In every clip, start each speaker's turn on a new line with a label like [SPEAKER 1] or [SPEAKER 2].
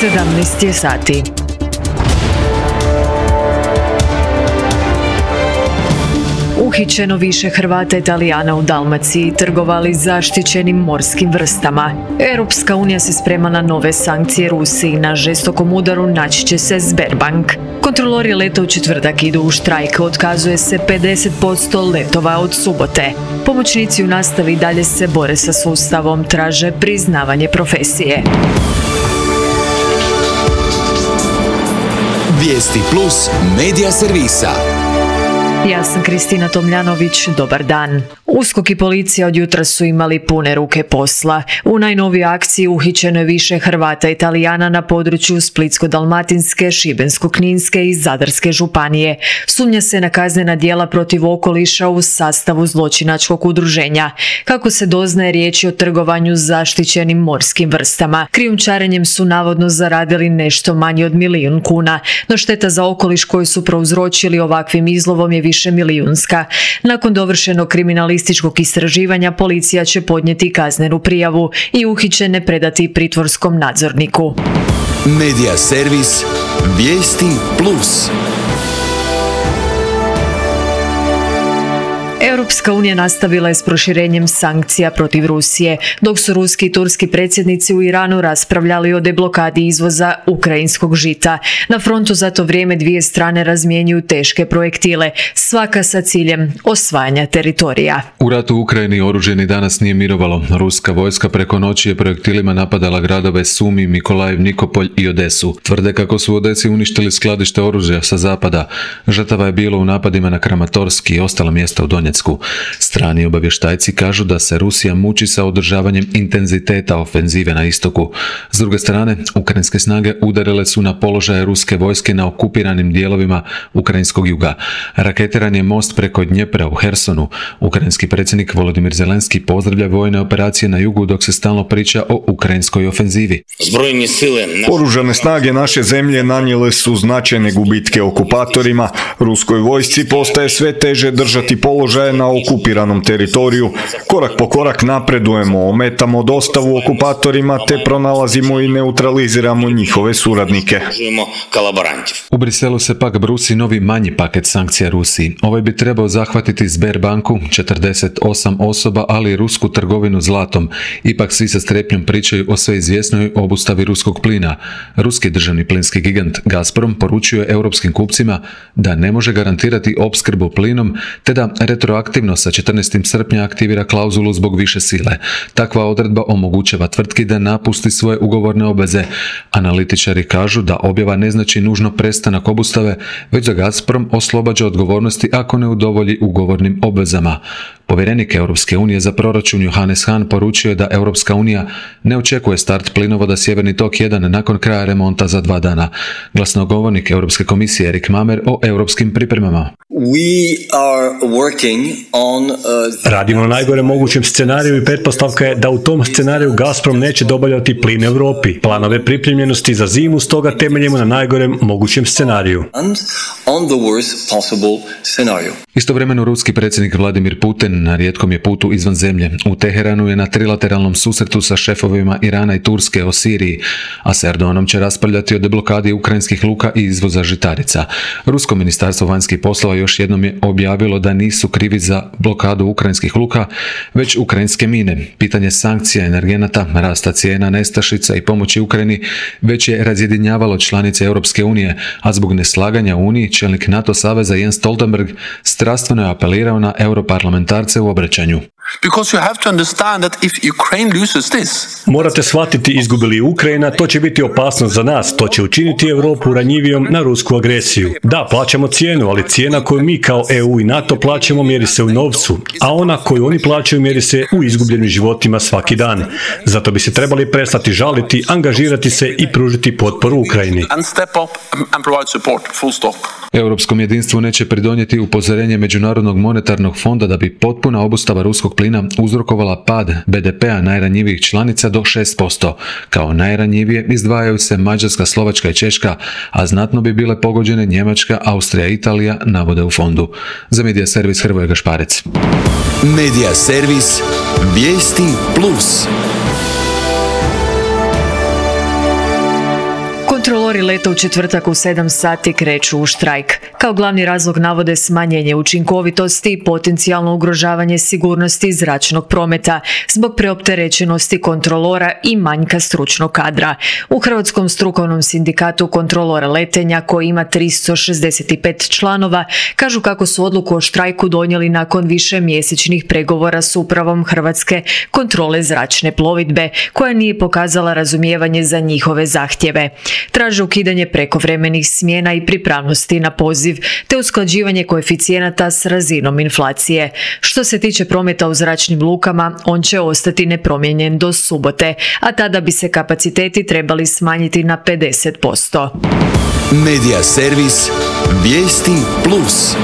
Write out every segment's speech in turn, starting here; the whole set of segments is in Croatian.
[SPEAKER 1] 17 je sati. Uhićeno više Hrvata i Talijana u Dalmaciji trgovali zaštićenim morskim vrstama. Europska unija se sprema na nove sankcije Rusiji. Na žestokom udaru naći će se Sberbank. Kontrolori leta u četvrtak idu u štrajk. Otkazuje se 50% letova od subote. Pomoćnici u nastavi dalje se bore sa sustavom, traže priznavanje profesije.
[SPEAKER 2] Vijesti Plus medija servisa.
[SPEAKER 1] Ja sam Kristina Tomljanović, dobar dan. USKOK i policija od jutra su imali pune ruke posla. U najnovijoj akciji uhićeno je više Hrvata i Talijana na području Splitsko-dalmatinske, Šibensko-kninske i Zadarske županije. Sumnja se na kaznena djela protiv okoliša u sastavu zločinačkog udruženja. Kako se doznaje, riječ je o trgovanju zaštićenim morskim vrstama. Krijumčarenjem su navodno zaradili nešto manje od 1 milijun kuna, no šteta za okoliš koju su prouzročili ovakvim izlovom je višemilijunska. Nakon dovršenog kriminalističkog istraživanja policija će podnijeti kaznenu prijavu i uhićene predati pritvorskom nadzorniku.
[SPEAKER 2] Medija servis Vijesti Plus.
[SPEAKER 1] Europska unija nastavila je s proširenjem sankcija protiv Rusije, dok su ruski i turski predsjednici u Iranu raspravljali o deblokadi izvoza ukrajinskog žita. Na frontu za to vrijeme dvije strane razmjenjuju teške projektile, svaka sa ciljem osvajanja teritorija.
[SPEAKER 3] U ratu u Ukrajini oružje ni danas nije mirovalo. Ruska vojska preko noći je projektilima napadala gradove Sumi, Mikolajev, Nikopolj i Odesu. Tvrde kako su u Odesi uništili skladište oružja sa zapada. Žrtava je bilo u napadima na Kramatorski i ostala mjesta u Donjecku. Strani obavještajci kažu da se Rusija muči sa održavanjem intenziteta ofenzive na istoku. S druge strane, ukrajinske snage udarile su na položaje ruske vojske na okupiranim dijelovima ukrajinskog juga. Raketiran je most preko Dnjepra u Hersonu. Ukrajinski predsjednik Volodymyr Zelenski pozdravlja vojne operacije na jugu dok se stalno priča o ukrajinskoj ofenzivi.
[SPEAKER 4] Oružane snage naše zemlje nanijele su značajne gubitke okupatorima. Ruskoj vojsci postaje sve teže držati položaje na okupiranom teritoriju. Korak po korak napredujemo, ometamo dostavu okupatorima te pronalazimo i neutraliziramo njihove suradnike.
[SPEAKER 3] U Briselu se pak brusi novi manji paket sankcija Rusiji. Ovaj bi trebao zahvatiti Sberbanku, 48 osoba, ali i rusku trgovinu zlatom. Ipak svi sa strepnjom pričaju o sve izvjesnoj obustavi ruskog plina. Ruski državni plinski gigant Gazprom poručuje europskim kupcima da ne može garantirati opskrbu plinom te da retroaktivno sa 14. srpnja aktivira klauzulu zbog više sile. Takva odredba omogućava tvrtki da napusti svoje ugovorne obveze. Analitičari kažu da objava ne znači nužno prestanak obustave, već da Gazprom oslobađa odgovornosti ako ne udovolji ugovornim obvezama. Povjerenik Europske unije za proračun Johannes Hahn poručio je da Europska unija ne očekuje start plinovoda Sjeverni tok 1 nakon kraja remonta za 2 dana. Glasnogovornik Europske komisije Erik Mamer o europskim pripremama.
[SPEAKER 5] Radimo na najgorem mogućem scenariju i pretpostavka je da u tom scenariju Gazprom neće dobavljati plin Europi. Planove pripremljenosti za zimu stoga temeljimo na najgorem mogućem scenariju.
[SPEAKER 3] Istovremeno ruski predsjednik Vladimir Putin na rijetkom je putu izvan zemlje. U Teheranu je na trilateralnom susretu sa šefovima Irana i Turske o Siriji, a s Erdoganom će raspravljati o deblokadi ukrajinskih luka i izvoza žitarica. Rusko ministarstvo vanjskih poslova još jednom je objavilo da nisu krivi za blokadu ukrajinskih luka, već ukrajinske mine. Pitanje sankcija, energenata, rasta cijena, nestašica i pomoći Ukrajini već je razjedinjavalo članice Europske unije, a zbog neslaganja u Uniji čelnik NATO saveza Jens Stoltenberg strastveno je apelirao na europarlamentarce u obraćanju.
[SPEAKER 5] Morate shvatiti, izgubi li Ukrajina, to će biti opasnost za nas, to će učiniti Europu ranjivijom na rusku agresiju. Da, plaćamo cijenu, ali cijena koju mi kao EU i NATO plaćamo mjeri se u novcu, a ona koju oni plaćaju mjeri se u izgubljenim životima svaki dan. Zato bi se trebali prestati žaliti, angažirati se i pružiti potporu Ukrajini.
[SPEAKER 3] Europskom jedinstvu neće pridonijeti upozorenje Međunarodnog monetarnog fonda da bi potpuna obustava ruskog plina uzrokovala pad BDP-a najranjivijih članica do 6%. Kao najranjivije izdvajaju se Mađarska, Slovačka i Češka, a znatno bi bile pogođene Njemačka, Austrija i Italija, navode u fondu. Za medija servis Hrvoje Gašparec.
[SPEAKER 2] Medija servis Vijesti Plus.
[SPEAKER 1] Kontrolori leta u četvrtak u 7 sati kreću u štrajk. Kao glavni razlog navode smanjenje učinkovitosti i potencijalno ugrožavanje sigurnosti zračnog prometa zbog preopterećenosti kontrolora i manjka stručnog kadra. U Hrvatskom strukovnom sindikatu kontrolora letenja, koji ima 365 članova, kažu kako su odluku o štrajku donijeli nakon višemjesečnih pregovora s upravom Hrvatske kontrole zračne plovidbe, koja nije pokazala razumijevanje za njihove zahtjeve. Traže ukidanje prekovremenih smjena i pripravnosti na poziv, te usklađivanje koeficijenata s razinom inflacije. Što se tiče prometa u zračnim lukama, on će ostati nepromijenjen do subote, a tada bi se kapaciteti trebali smanjiti na 50%.
[SPEAKER 2] Medija servis Vijesti Plus.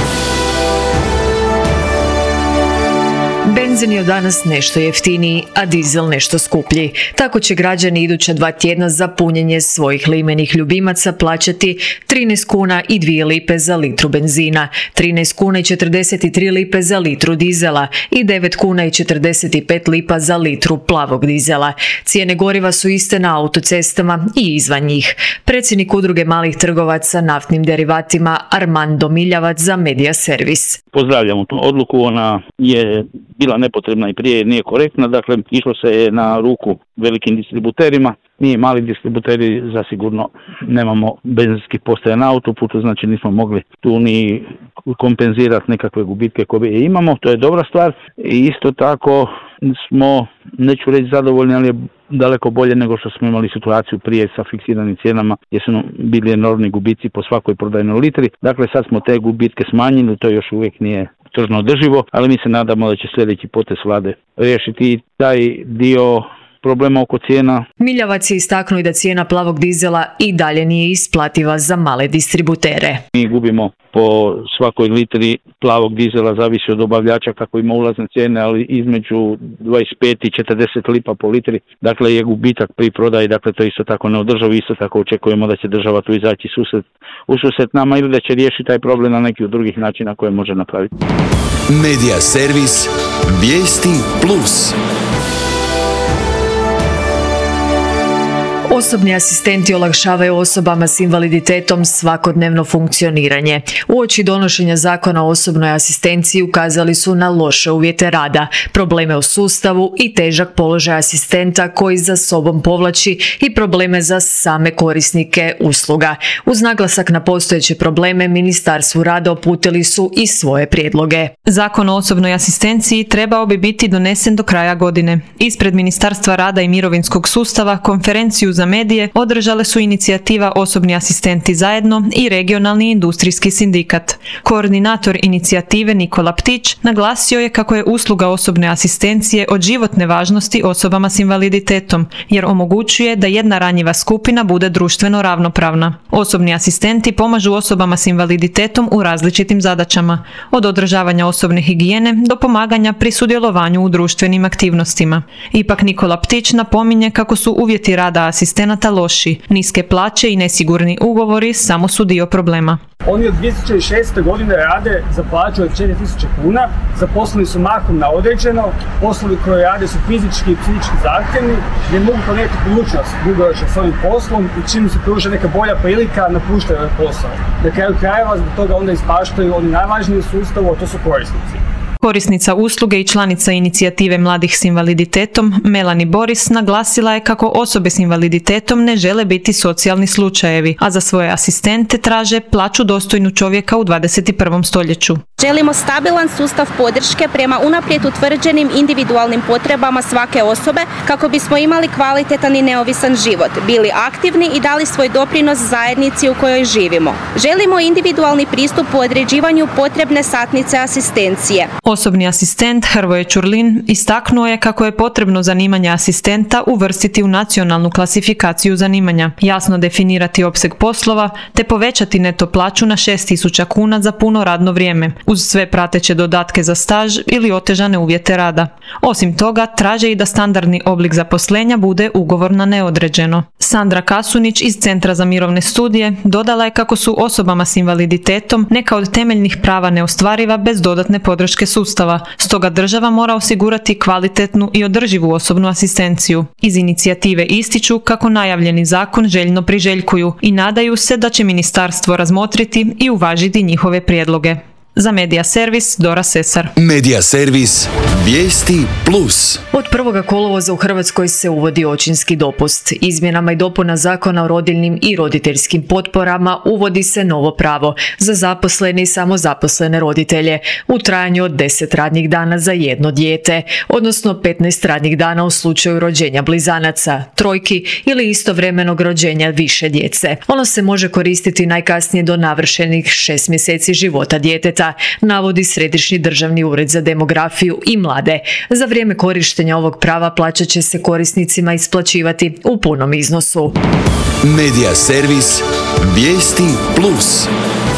[SPEAKER 1] Benzin je od danas nešto jeftiniji, a dizel nešto skuplji. Tako će građani iduća 2 tjedna za punjenje svojih limenih ljubimaca plaćati 13 kuna i 2 lipe za litru benzina, 13 kuna i 43 lipe za litru dizela i 9 kuna i 45 lipa za litru plavog dizela. Cijene goriva su iste na autocestama i izvan njih. Predsjednik Udruge malih trgovaca naftnim derivatima Armando Miljavac za Medija servis.
[SPEAKER 6] Pozdravljamo tu odluku, ona je bila nepotrebna i prije nije korektna, dakle išlo se je na ruku velikim distributerima, mi mali distributeri zasigurno nemamo benzinskih postaja na autoputu, znači nismo mogli tu ni kompenzirati nekakve gubitke koje imamo, to je dobra stvar. I isto tako smo, neću reći zadovoljni, ali je daleko bolje nego što smo imali situaciju prije sa fiksiranim cijenama gdje su bili enormni gubici po svakoj prodajnoj litri. Dakle, sad smo te gubitke smanjili, to još uvijek nije tržno održivo, ali mi se nadamo da će sljedeći potez vlade riješiti taj dio problema oko cijena.
[SPEAKER 1] Miljavac je istaknuo i da cijena plavog dizela i dalje nije isplativa za male distributere.
[SPEAKER 6] Mi gubimo po svakoj litri plavog dizela, zavisi od dobavljača kako ima ulazne cijene, ali između 25 i 40 lipa po litri. Dakle, je gubitak pri prodaji, dakle to isto tako neodrživo, isto tako očekujemo da će država tu izaći u susret nama ili da će riješiti taj problem na neki od drugih načina koje može napraviti.
[SPEAKER 2] Medija servis Vijesti Plus.
[SPEAKER 1] Osobni asistenti olakšavaju osobama s invaliditetom svakodnevno funkcioniranje. Uoči donošenja zakona o osobnoj asistenciji ukazali su na loše uvjete rada, probleme u sustavu i težak položaj asistenta koji za sobom povlači i probleme za same korisnike usluga. Uz naglasak na postojeće probleme, Ministarstvu rada uputili su i svoje prijedloge.
[SPEAKER 7] Zakon o osobnoj asistenciji trebao bi biti donesen do kraja godine. Ispred Ministarstva rada i mirovinskog sustava konferenciju za medije održale su inicijativa Osobni asistenti zajedno i regionalni industrijski sindikat. Koordinator inicijative Nikola Ptić naglasio je kako je usluga osobne asistencije od životne važnosti osobama s invaliditetom, jer omogućuje da jedna ranjiva skupina bude društveno ravnopravna. Osobni asistenti pomažu osobama s invaliditetom u različitim zadaćama, od održavanja osobne higijene do pomaganja pri sudjelovanju u društvenim aktivnostima. Ipak Nikola Ptić napominje kako su uvjeti rada asistenata loši, niske plaće i nesigurni ugovori samo su dio problema.
[SPEAKER 8] Oni od 2006. godine rade za plaću od 4000 kuna, zaposleni su mahom na određeno, poslovi koje rade su fizički i psihički zahtjevni, gdje mogu ponijeti budućnost dugoročno s ovim poslom i čim se pruža neka bolja prilika napuštaju ovaj posao. Na kraju krajeva zbog toga onda ispaštaju oni najvažniji u sustavu, a to su korisnici.
[SPEAKER 7] Korisnica usluge i članica inicijative mladih s invaliditetom, Melanie Boris, naglasila je kako osobe s invaliditetom ne žele biti socijalni slučajevi, a za svoje asistente traže plaću dostojnu čovjeka u 21. stoljeću.
[SPEAKER 9] Želimo stabilan sustav podrške prema unaprijed utvrđenim individualnim potrebama svake osobe kako bismo imali kvalitetan i neovisan život, bili aktivni i dali svoj doprinos zajednici u kojoj živimo. Želimo individualni pristup u određivanju potrebne satnice asistencije.
[SPEAKER 7] Osobni asistent Hrvoje Čurlin istaknuo je kako je potrebno zanimanje asistenta uvrstiti u nacionalnu klasifikaciju zanimanja, jasno definirati opseg poslova te povećati neto plaću na 6.000 kuna za puno radno vrijeme, uz sve prateće dodatke za staž ili otežane uvjete rada. Osim toga, traže i da standardni oblik zaposlenja bude ugovor na neodređeno. Sandra Kasunić iz Centra za mirovne studije dodala je kako su osobama s invaliditetom neka od temeljnih prava neostvariva bez dodatne podrške sustava, stoga država mora osigurati kvalitetnu i održivu osobnu asistenciju. Iz inicijative ističu kako najavljeni zakon željno priželjkuju i nadaju se da će ministarstvo razmotriti i uvažiti njihove prijedloge. Za Medija servis, Dora Sesar.
[SPEAKER 2] Medija servis, vijesti plus.
[SPEAKER 1] Od 1. kolovoza u Hrvatskoj se uvodi očinski dopust. Izmjenama i dopuna Zakona o rodiljnim i roditeljskim potporama uvodi se novo pravo za zaposlene i samozaposlene roditelje u trajanju od 10 radnih dana za jedno dijete, odnosno 15 radnih dana u slučaju rođenja blizanaca, trojki ili istovremenog rođenja više djece. Ono se može koristiti najkasnije do navršenih 6 mjeseci života djeteta, navodi Središnji državni ured za demografiju i mlade. Za vrijeme korištenja ovog prava plaća će se korisnicima isplaćivati u punom iznosu.
[SPEAKER 2] Medija servis, vijesti plus.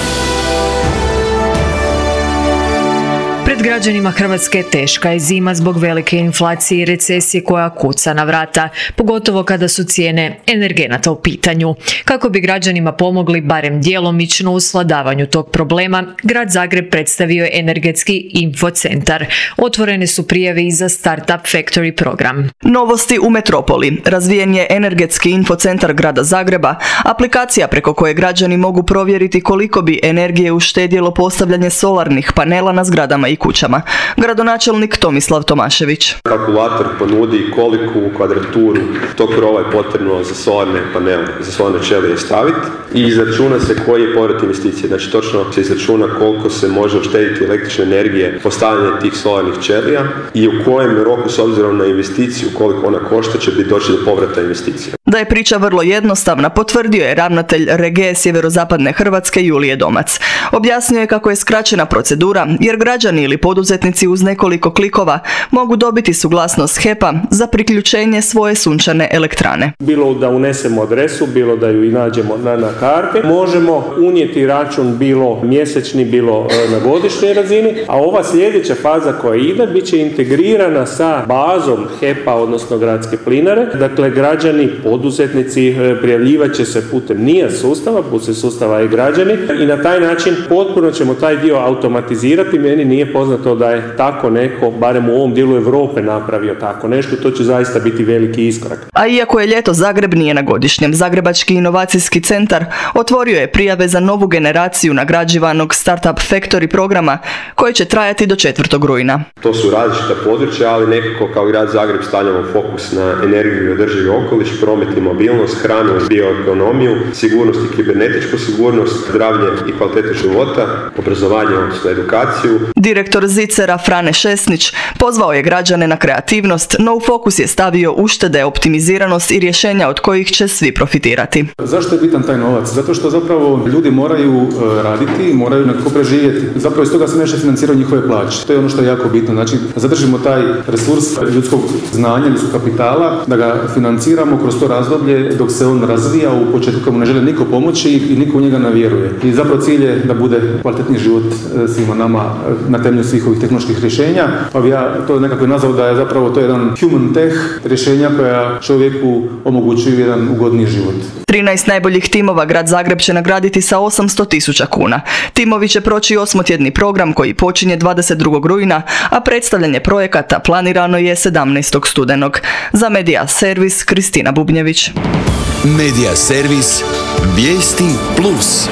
[SPEAKER 1] Pred građanima Hrvatske teška je zima zbog velike inflacije i recesije koja kuca na vrata, pogotovo kada su cijene energenata u pitanju. Kako bi građanima pomogli barem djelomično u svladavanju tog problema, Grad Zagreb predstavio je energetski infocentar. Otvorene su prijave i za Startup Factory program.
[SPEAKER 10] Novosti u metropoli. Razvijen je energetski infocentar Grada Zagreba, aplikacija preko koje građani mogu provjeriti koliko bi energije uštedjelo postavljanje solarnih panela na zgradama i kućama. Gradonačelnik Tomislav Tomašević.
[SPEAKER 11] Kalkulator ponudi koliku kvadraturu tog krova je potrebno za solarne panele, za solarne ćelije staviti i izračuna se koji je povrat investicije. Znači točno se izračuna koliko se može uštediti električne energije postavljanje tih solarnih ćelija i u kojem roku s obzirom na investiciju koliko ona košta će biti doći do povrata investicija.
[SPEAKER 10] Da je priča vrlo jednostavna, potvrdio je ravnatelj Regije sjeverozapadne Hrvatske Julije Domac. Objasnio je kako je skraćena procedura jer građani ili poduzetnici uz nekoliko klikova mogu dobiti suglasnost HEP-a za priključenje svoje sunčane elektrane.
[SPEAKER 12] Bilo da unesemo adresu, bilo da ju i nađemo na karti, možemo unijeti račun bilo mjesečni, bilo na godišnjoj razini, a ova sljedeća faza koja ide bit će integrirana sa bazom HEP-a, odnosno Gradske plinare. Dakle, građani, poduzetnici prijavljivat će se putem NIA sustava, putem sustava i građani i na taj način potpuno ćemo taj dio automatizirati. Meni nije poznato da je tako neko, barem u ovom dijelu Europe, napravio tako nešto. To će zaista biti veliki iskorak.
[SPEAKER 10] A iako je ljeto, Zagreb nije na godišnjem. Zagrebački inovacijski centar otvorio je prijave za novu generaciju nagrađivanog Startup Factory programa koji će trajati do 4. rujna.
[SPEAKER 11] To su različita područja, ali nekako kao Grad Zagreb stavljamo fokus na energiju i održivi okoliš, promet i mobilnost, hranu i bioekonomiju, sigurnost i kibernetičku sigurnost, zdravlje i kvalitetu života, obrazovanje, odnosno edukaciju.
[SPEAKER 10] Direktor Zicera Frane Šesnić pozvao je građane na kreativnost, no u fokus je stavio uštede, optimiziranost i rješenja od kojih će svi profitirati.
[SPEAKER 13] Zašto je bitan taj novac? Zato što zapravo ljudi moraju raditi, moraju nekako preživjeti. Zapravo iz toga se nešto financiraju njihove plaće. To je ono što je jako bitno. Znači, zadržimo taj resurs ljudskog znanja, ljudskog kapitala, da ga financiramo kroz to razdoblje dok se on razvija, u početku kad mu ne želi niko pomoći i niko u njega ne vjeruje. I zapravo cilj je da bude kvalitetniji život svima nama na temelju svih ovih tehnoloških rješenja. Pa bi ja to nekako nazvao da je zapravo to jedan human tech rješenja koja čovjeku omogućuju jedan ugodniji život.
[SPEAKER 10] 13 najboljih timova Grad Zagreb će nagraditi sa 800.000 kuna. Timovi će proći 8-tjedni program koji počinje 22. rujna, a predstavljanje projekata planirano je 17. studenog. Za Medija servis, Kristina Bubnjević.
[SPEAKER 2] Medija servis, vijesti plus.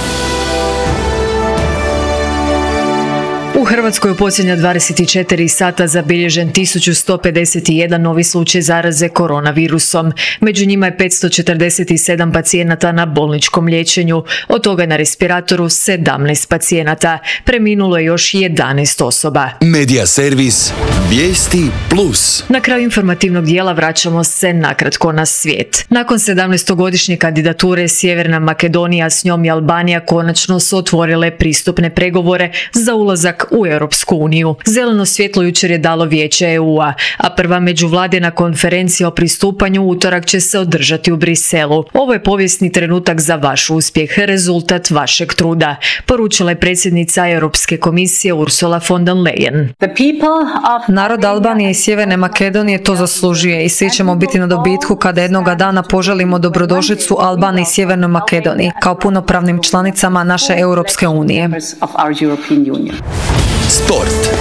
[SPEAKER 1] U Hrvatskoj u posljednja 24 sata zabilježen 1151 novi slučaj zaraze koronavirusom. Među njima je 547 pacijenata na bolničkom liječenju, od toga na respiratoru 17 pacijenata. Preminulo je još 11 osoba.
[SPEAKER 2] Medija servis, vijesti plus.
[SPEAKER 1] Na kraju informativnog dijela vraćamo se nakratko na svijet. Nakon 17-godišnje kandidature Sjeverna Makedonija, s njom i Albanija konačno su otvorile pristupne pregovore za ulazak u Europsku uniju. Zeleno svjetlo jučer je dalo Vijeće EU-a, a prva međuvladina konferencija o pristupanju utorak će se održati u Briselu. Ovo je povijesni trenutak za vaš uspjeh, rezultat vašeg truda, poručila je predsjednica Europske komisije Ursula von der Leyen.
[SPEAKER 14] Narod Albanije i Sjeverne Makedonije to zaslužuje i svi ćemo biti na dobitku kada jednoga dana poželimo dobrodošlicu Albaniji i Sjevernoj Makedoniji kao punopravnim članicama naše Europske unije.
[SPEAKER 2] Sport.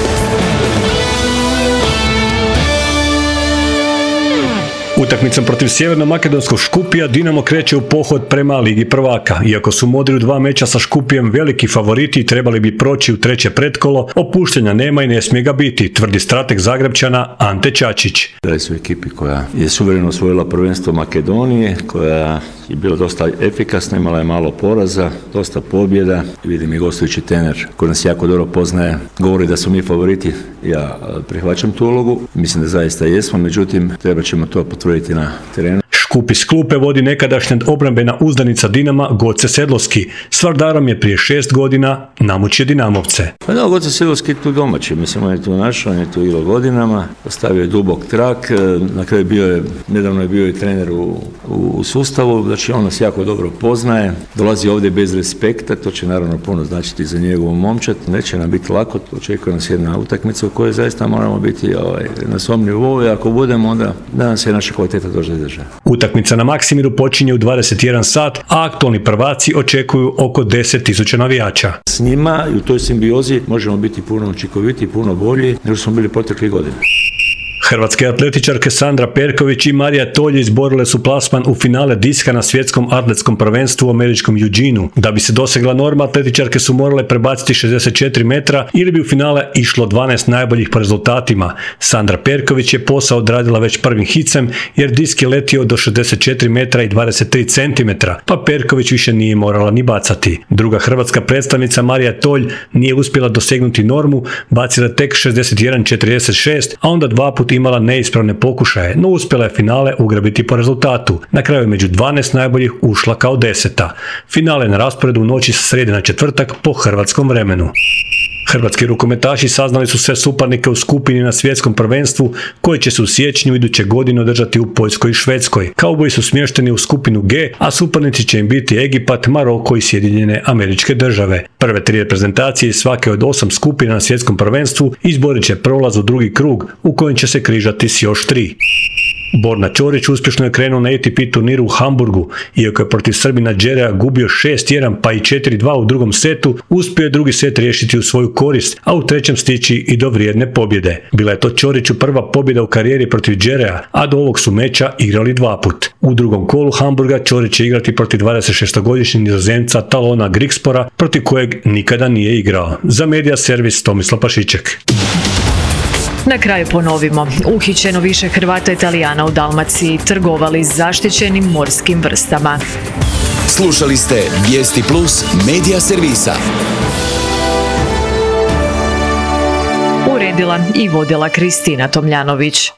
[SPEAKER 5] Utakmicom protiv sjeverno-makedonskog Škupija Dinamo kreće u pohod prema Ligi prvaka. Iako su Modri u 2 meča sa Škupijem veliki favoriti, trebali bi proći u treće pretkolo, opuštanja nema i ne smije ga biti, tvrdi strateg Zagrebčana Ante Čačić.
[SPEAKER 15] Radi su ekipi koja je suvereno osvojila prvenstvo Makedonije, koja je bila dosta efikasna, imala je malo poraza, dosta pobjeda. Vidim i gostujući trener koji nas jako dobro poznaje, govori da su mi favoriti. Ja prihvaćam tu ulogu, mislim da zaista jesmo, međutim treba ćemo to potvrditi na terenu.
[SPEAKER 5] Škup iz klupe vodi nekadašnja obrambena uzdanica Dinama Goce Sedlovski. S Vardarom je prije 6 godina namučio Dinamovce.
[SPEAKER 15] Pa da, Goce Sedlovski je tu domaći, mislim on je tu našao, on je tu igrao godinama, postavio je dubok trak, na kraju nedavno je bio i trener u sustavu, znači on nas jako dobro poznaje, dolazi ovdje bez respekta, to će naravno puno značiti za njegovu momčad, neće nam biti lako, očekuje nas jedna utakmica u kojoj zaista moramo biti na svom nivou i ako budemo onda da nam se naša kvaliteta dođe država.
[SPEAKER 5] Utakmica na Maksimiru počinje u 21 sat, a aktualni prvaci očekuju oko 10.000 navijača.
[SPEAKER 15] S njima i u toj simbiozi možemo biti puno učinkovitiji, puno bolji nego smo bili proteklih godina.
[SPEAKER 5] Hrvatske atletičarke Sandra Perković i Marija Tolje izborile su plasman u finale diska na svjetskom atletskom prvenstvu u američkom Eugeneu. Da bi se dosegla norma, atletičarke su morale prebaciti 64 metra ili bi u finale išlo 12 najboljih po rezultatima. Sandra Perković je posao odradila već prvim hicem jer disk je letio do 64 metra i 23 cm, pa Perković više nije morala ni bacati. Druga hrvatska predstavnica Marija Tolj nije uspjela dosegnuti normu, bacila tek 61,46, a onda dva put imala neispravne pokušaje, no uspjela je finale ugrabiti po rezultatu. Na kraju je među 12 najboljih ušla kao 10. Finale na rasporedu u noći sa srijede na četvrtak po hrvatskom vremenu. Hrvatski rukometaši saznali su sve suparnike u skupini na svjetskom prvenstvu koji će se u siječnju iduće godine održati u Poljskoj i Švedskoj. Kauboji su smješteni u skupinu G, a suparnici će im biti Egipat, Maroko i Sjedinjene Američke Države. Prve 3 reprezentacije iz svake od 8 skupina na svjetskom prvenstvu izborit će prolaz u drugi krug u kojem će se križati s još 3. Borna Ćorić uspješno je krenuo na ATP turniru u Hamburgu. Iako je protiv Srbina Džereja gubio 6-1 pa i 4-2 u drugom setu, uspio je drugi set riješiti u svoju korist, a u trećem stići i do vrijedne pobjede. Bila je to Ćoriću prva pobjeda u karijeri protiv Džereja, a do ovog su meča igrali 2 put. U drugom kolu Hamburga Ćorić će igrati protiv 26-godišnjeg Nizozemca Talona Grigspora, protiv kojeg nikada nije igrao. Za Medija servis Tomislav Pašiček.
[SPEAKER 1] Na kraju ponovimo, uhićeno više Hrvata i Talijana u Dalmaciji, trgovali zaštićenim morskim vrstama.
[SPEAKER 2] Slušali ste Vijesti Plus Medija servisa.
[SPEAKER 1] Uredila i vodila Kristina Tomljanović.